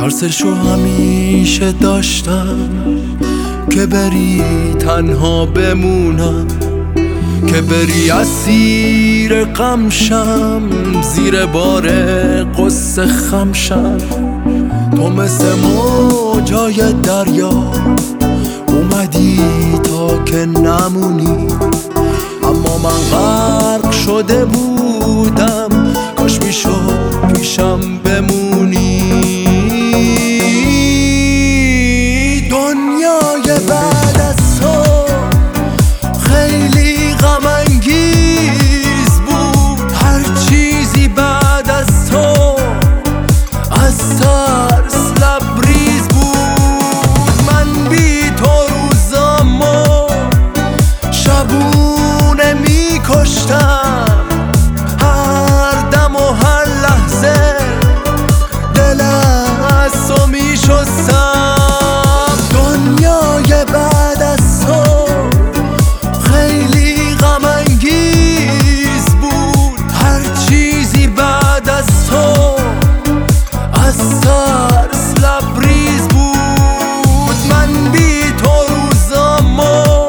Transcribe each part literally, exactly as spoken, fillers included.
ترسشو همیشه داشتم که بری تنها بمونم، که بری اسیر غمشم، زیر بار قصه خمشم. تو مثل موجای دریا اومدی تا که نمونی، اما من غرق شده بودم، کاش میشد پیشم بمونی. دنیای بعد از تو خیلی غم انگیز بود، هر چیزی بعد از تو از ترس لبریز بود. من بی تو روزامو شبونه میکشتم، هر دم و هر لحظه دل از تو میشستم. دنیای بعد از تو خیلی غم انگیز بود، هر چیزی بعد از تو از ترس لبریز بود. من بی تو روزامو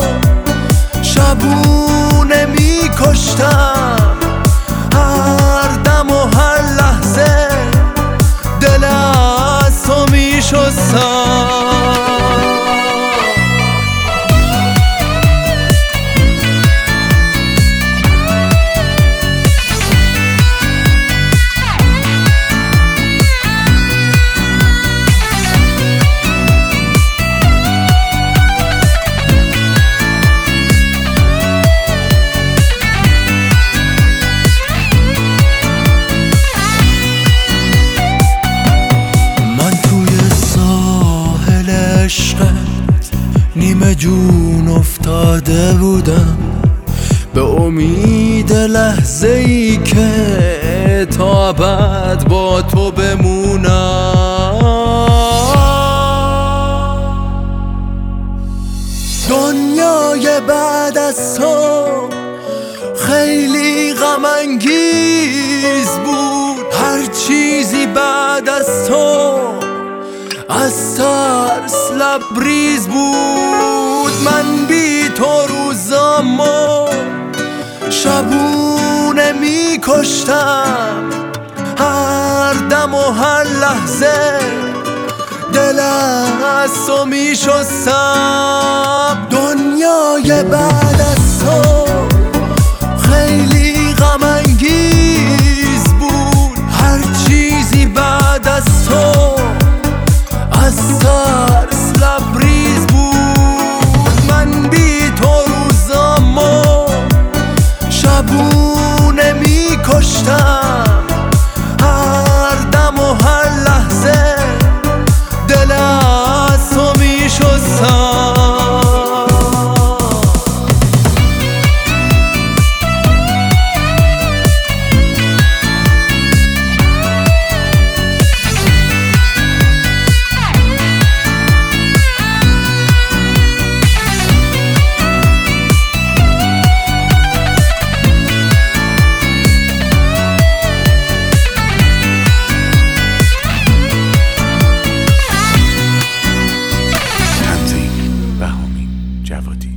شبونه میکشتم، هر دم و هر لحظه دل از تو میشستم. نیمه جون افتاده بودم به امید لحظه ای که تا ابد با تو بمونم. دنیای بعد از تو خیلی غم انگیز بود، هر چیزی بعد از تو از ترس لبریز بود. من بی تو روزامو شبونه میکشتم، هر دم و هر لحظه دل از تو میشستم. دنیای بعد از تو خیلی غم انگیز بود، هر چیزی بعد از تو از ترس لبریز بود. من بی تو روزامو شبونه میکشتم، هر دم و هر لحظه دل از تو میشستم. جوادی